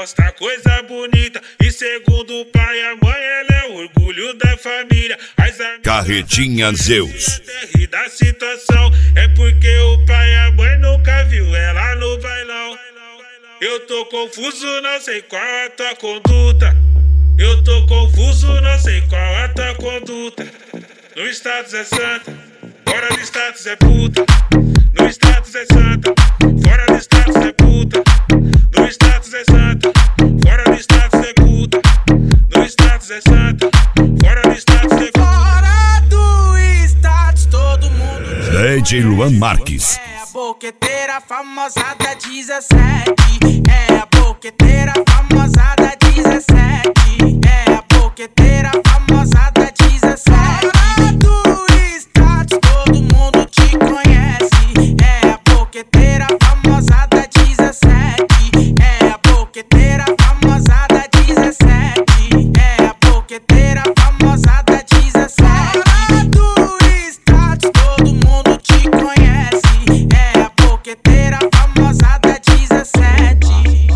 mostra coisa bonita. E segundo o pai e a mãe, ela é o orgulho da família. Carretinha Zeus. E da situação é porque o pai e a mãe nunca viu ela no bailão. Eu tô confuso, não sei qual a tua conduta. Eu tô confuso, não sei qual a tua conduta. No status é santa, fora do status é puta. No status é santa, fora do status é puta. No status é santa, fora do status é puta. No status é santa, fora do status é puta. Fora do status, todo mundo DJ Luan Marques. É a boqueteira famosa da 17. É a boqueteira famosa da 17. É a boqueteira famosa da 17. Fora do status, todo mundo te conhece. É a boqueteira famosa da 17. É a boqueteira famosa da 17. É a boqueteira famosa da 17. Fora do status, todo mundo te conhece. É a boqueteira famosa da 17.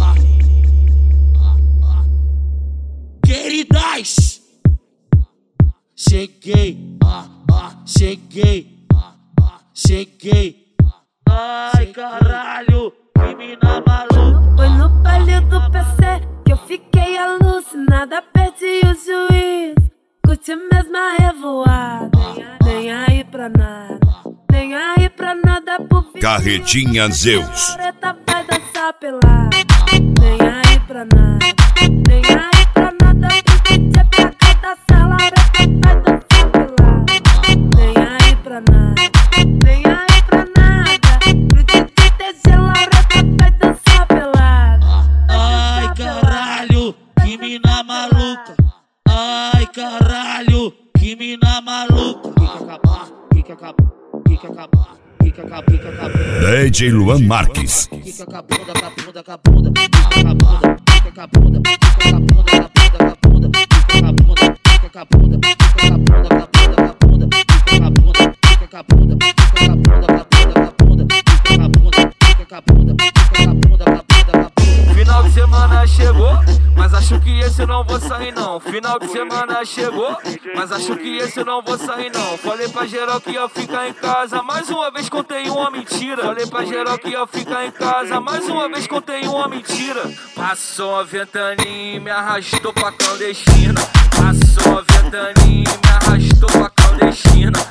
Queridas, cheguei, cheguei, cheguei. Ai caralho, que mina maluca. Foi no baile do PC que eu fiquei alucinada, perdi o juízo. Curti mesmo a revoada, nem aí pra nada, nem aí pra nada por vir. Carretinha Zeus. Loreta vai dançar pelada, nem aí pra nada, nem aí pra nada por vir. Pra cada sala, Loreta vai dançar pelada, nem aí pra nada, nem aí pra nada. Pro DJ Loreta vai dançar pelada. Ai caralho, que mina maluca. Ai caralho, que mina maluca. Fica acabando, fica acabando, fica acabando, fica acabando. DJ Luan Marques. Fica acabando, acabando, acabando. Fica acabando, fica acabando, fica acabando, acabando, acabando. Fica acabando, fica acabando, fica acabando, acabando, acabando. Fica acabando, fica acabando, fica acabando, acabando, acabando. Fica acabando, fica acabando, fica acabando, acabando, acabando. Final de semana chegou, mas acho que esse eu não vou sair não. Final de semana chegou, mas acho que esse eu não vou sair não. Falei pra geral que ia ficar em casa, mais uma vez contei uma mentira. Falei pra geral que ia ficar em casa, mais uma vez contei uma mentira. Passou a ventania e me arrastou pra clandestina. Passou a ventania e me arrastou pra clandestina.